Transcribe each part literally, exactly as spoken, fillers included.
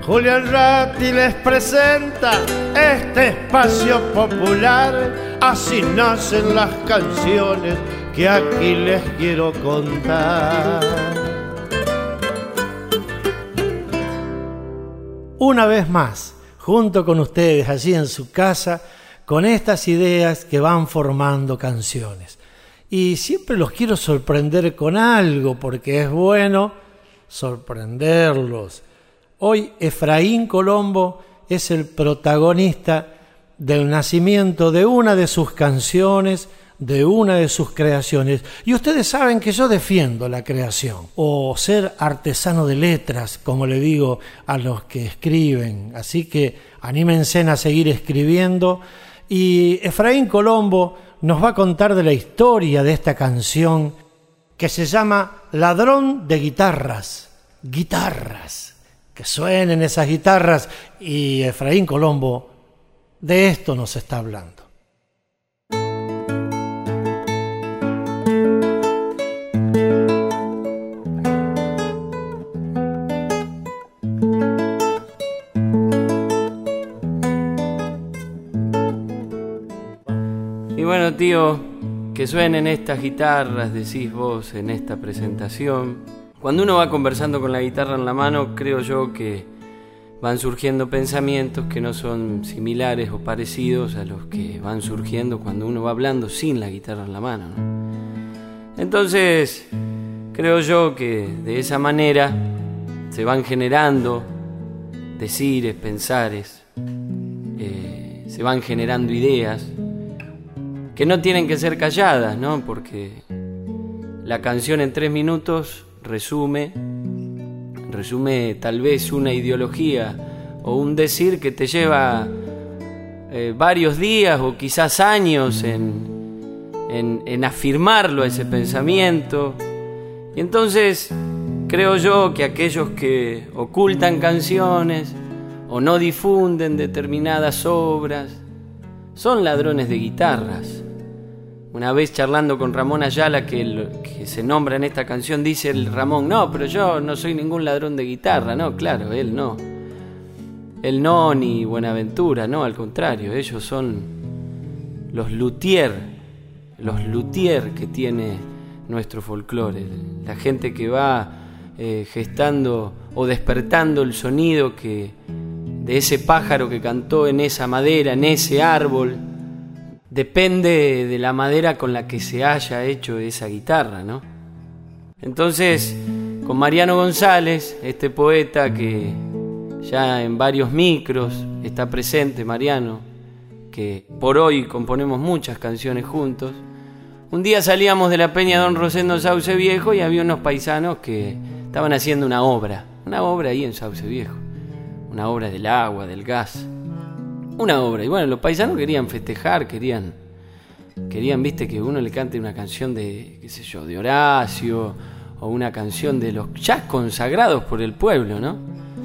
Julián Ratti les presenta este espacio popular. Así nacen las canciones que aquí les quiero contar. Una vez más, junto con ustedes allí en su casa, con estas ideas que van formando canciones. Y siempre los quiero sorprender con algo, porque es bueno sorprenderlos. Hoy Efraín Colombo es el protagonista del nacimiento de una de sus canciones, de una de sus creaciones. Y ustedes saben que yo defiendo la creación, o ser artesano de letras, como le digo a los que escriben. Así que anímense a seguir escribiendo. Y Efraín Colombo nos va a contar de la historia de esta canción que se llama Ladrón de Guitarras. Guitarras. Que suenen esas guitarras, y Efraín Colombo de esto nos está hablando. Y bueno, tío, que suenen estas guitarras, decís vos en esta presentación. Cuando uno va conversando con la guitarra en la mano, creo yo que van surgiendo pensamientos que no son similares o parecidos a los que van surgiendo cuando uno va hablando sin la guitarra en la mano, ¿no? Entonces, creo yo que de esa manera se van generando decires, pensares, eh, se van generando ideas que no tienen que ser calladas, ¿no? Porque la canción en tres minutos resume, resume tal vez una ideología o un decir que te lleva eh, varios días o quizás años en, en, en afirmarlo, ese pensamiento. Y entonces creo yo que aquellos que ocultan canciones o no difunden determinadas obras son ladrones de guitarras. Una vez charlando con Ramón Ayala, que, el, que se nombra en esta canción, dice el Ramón, no, pero yo no soy ningún ladrón de guitarra. No, claro, él no. Él no, ni Buenaventura, no, al contrario, ellos son los luthier, los luthier que tiene nuestro folclore. La gente que va eh, gestando o despertando el sonido que, de ese pájaro que cantó en esa madera, en ese árbol. Depende de la madera con la que se haya hecho esa guitarra, ¿no? Entonces, con Mariano González, este poeta que ya en varios micros está presente, Mariano, que por hoy componemos muchas canciones juntos, un día salíamos de la Peña Don Rosendo en Sauce Viejo y había unos paisanos que estaban haciendo una obra, una obra ahí en Sauce Viejo, una obra del agua, del gas. Una obra, y bueno, los paisanos querían festejar, querían, querían, viste, que uno le cante una canción de, qué sé yo, de Horacio, o una canción de los ya consagrados por el pueblo, ¿no?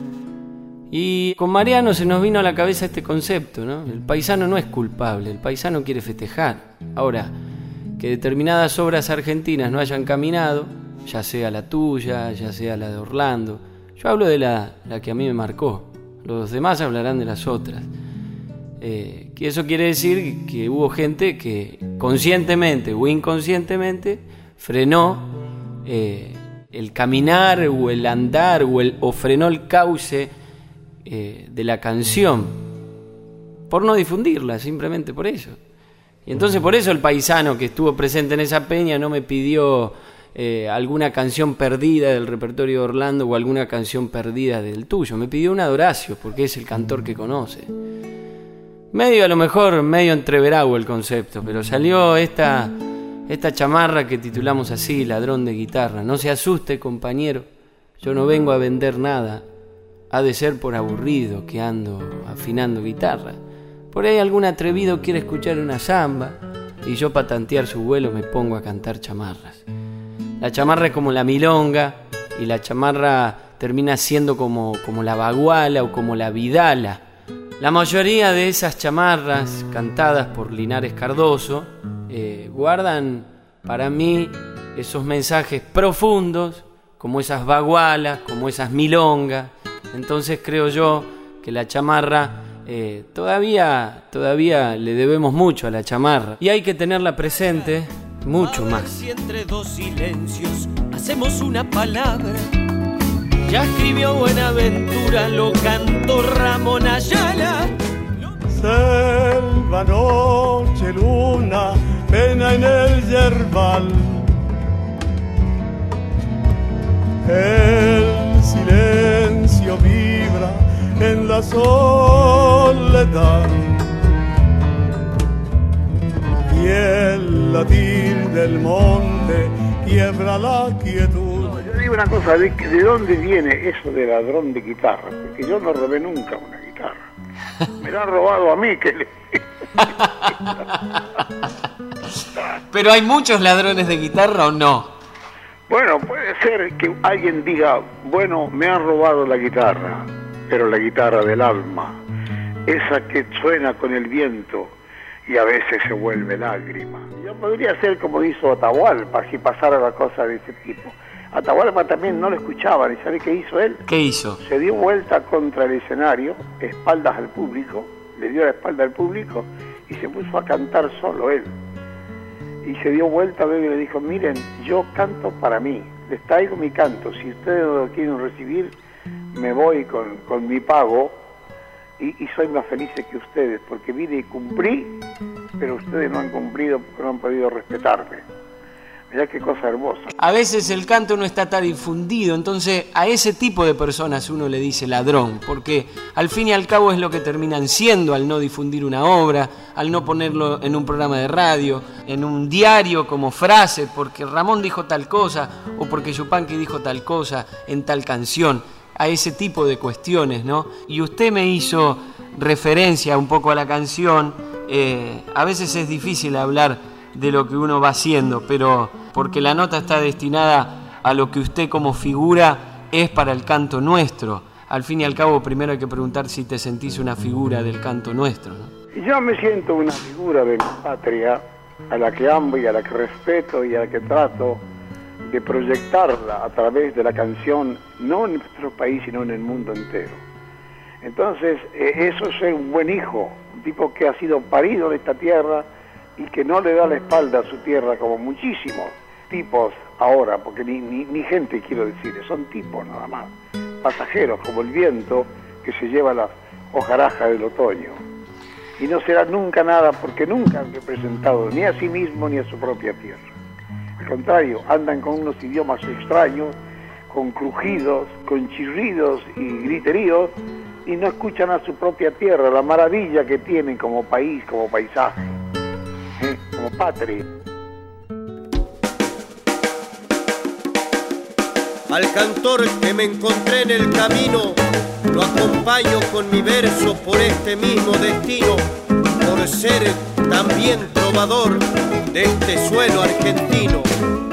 Y con Mariano se nos vino a la cabeza este concepto, ¿no? El paisano no es culpable, el paisano quiere festejar. Ahora, que determinadas obras argentinas no hayan caminado, ya sea la tuya, ya sea la de Orlando, yo hablo de la, la que a mí me marcó, los demás hablarán de las otras. Eh, que eso quiere decir que hubo gente que conscientemente o inconscientemente frenó eh, el caminar o el andar o, el, o frenó el cauce eh, de la canción por no difundirla, simplemente por eso. Y entonces por eso el paisano que estuvo presente en esa peña no me pidió eh, alguna canción perdida del repertorio de Orlando o alguna canción perdida del tuyo, me pidió una de Horacio porque es el cantor que conoce. Medio, a lo mejor, medio entreverado el concepto, pero salió esta, esta chamarra que titulamos así, Ladrón de Guitarra. No se asuste, compañero, yo no vengo a vender nada. Ha de ser por aburrido que ando afinando guitarra. Por ahí algún atrevido quiere escuchar una samba y yo para tantear su vuelo me pongo a cantar chamarras. La chamarra es como la milonga y la chamarra termina siendo como, como la baguala o como la vidala. La mayoría de esas chamarras cantadas por Linares Cardoso eh, guardan para mí esos mensajes profundos, como esas bagualas, como esas milongas, Entonces creo yo que la chamarra, eh, todavía, todavía le debemos mucho a la chamarra. Y hay que tenerla presente mucho más. Si entre dos silencios hacemos una palabra. Ya escribió Buenaventura, lo cantó Ramón Ayala. Selva, noche, luna, pena en el yerbal. El silencio vibra en la soledad y el latir del monte quiebra la quietud. No, yo digo una cosa, ¿de, ¿de dónde viene eso de ladrón de guitarra? Porque yo no robé nunca una guitarra. Me la han robado a mí, que le... ¿Pero hay muchos ladrones de guitarra o no? Bueno, puede ser que alguien diga, bueno, me han robado la guitarra, pero la guitarra del alma, esa que suena con el viento y a veces se vuelve lágrima. Yo podría ser como hizo Atahualpa, si pasara una cosa de ese tipo. Atahualpa también no lo escuchaban, ¿y sabe qué hizo él? ¿Qué hizo? Se dio vuelta contra el escenario, espaldas al público, le dio la espalda al público y se puso a cantar solo él. Y se dio vuelta luego y le dijo, miren, yo canto para mí, les traigo mi canto, si ustedes no lo quieren recibir, me voy con, con mi pago y, y soy más feliz que ustedes, porque vine y cumplí, pero ustedes no han cumplido porque no han podido respetarme. Mirá qué cosa hermosa. A veces el canto no está tan difundido, entonces a ese tipo de personas uno le dice ladrón, porque al fin y al cabo es lo que terminan siendo al no difundir una obra, al no ponerlo en un programa de radio, en un diario como frase, porque Ramón dijo tal cosa o porque Yupanqui dijo tal cosa en tal canción, a ese tipo de cuestiones, ¿no? Y usted me hizo referencia un poco a la canción, eh, a veces es difícil hablar de lo que uno va haciendo, pero porque la nota está destinada a lo que usted como figura es para el canto nuestro. Al fin y al cabo, primero hay que preguntar si te sentís una figura del canto nuestro, ¿no? Yo me siento una figura de mi patria, a la que amo y a la que respeto y a la que trato de proyectarla a través de la canción, no en nuestro país, sino en el mundo entero. Entonces, eh, eso es ser un buen hijo, un tipo que ha sido parido de esta tierra y que no le da la espalda a su tierra como muchísimos tipos ahora, porque ni, ni, ni gente quiero decir, son tipos nada más, pasajeros como el viento que se lleva las hojarajas del otoño. Y no será nunca nada porque nunca han representado ni a sí mismo ni a su propia tierra. Al contrario, andan con unos idiomas extraños, con crujidos, con chirridos y griteríos, y no escuchan a su propia tierra, la maravilla que tienen como país, como paisaje. ¿Eh? Como patria. Al cantor que me encontré en el camino, lo acompaño con mi verso por este mismo destino, por ser también trovador de este suelo argentino.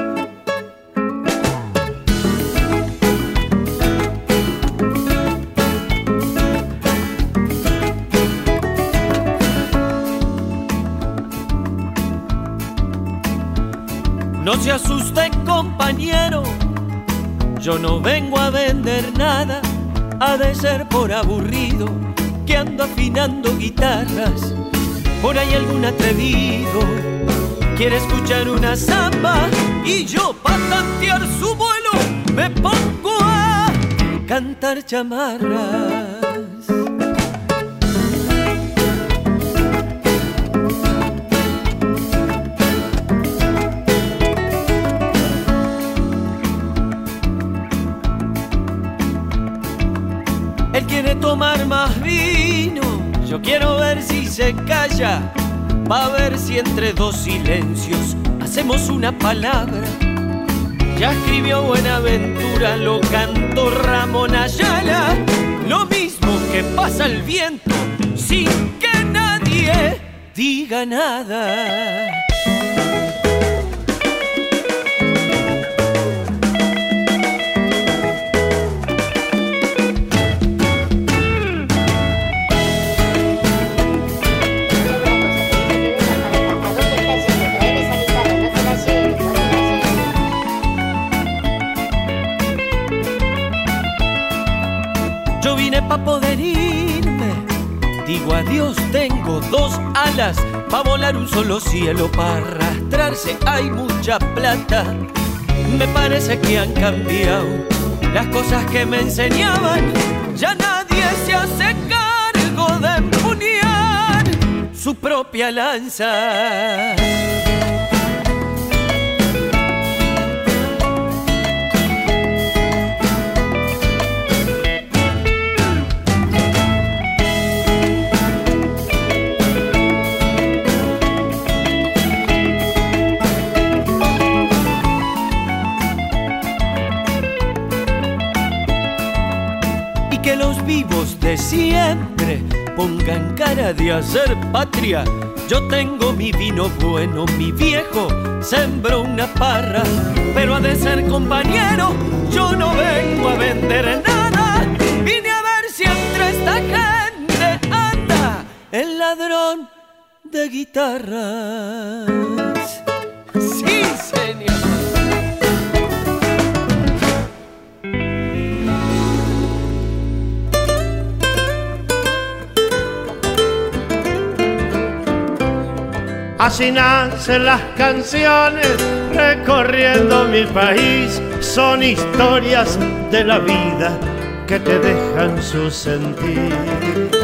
No se asuste, compañero, yo no vengo a vender nada, ha de ser por aburrido que ando afinando guitarras. Por ahí algún atrevido quiere escuchar una samba y yo pa' tantear su vuelo me pongo a cantar chamarras. Él quiere tomar más vino, yo quiero ver si se calla, pa' ver si entre dos silencios hacemos una palabra. Ya escribió Buenaventura, lo cantó Ramón Ayala, lo mismo que pasa el viento sin que nadie diga nada. pa' poder irme. Digo adiós, tengo dos alas, pa' volar un solo cielo, pa' arrastrarse hay mucha plata. Me parece que han cambiado las cosas que me enseñaban. Ya nadie se hace cargo de empuñar su propia lanza. Que los vivos de siempre pongan cara de hacer patria. Yo tengo mi vino bueno, mi viejo sembró una parra, pero ha de ser compañero, yo no vengo a vender nada. Vine a ver si entre esta gente anda el ladrón de guitarras. Sí, señor. Así nacen las canciones recorriendo mi país. Son historias de la vida que te dejan su sentir.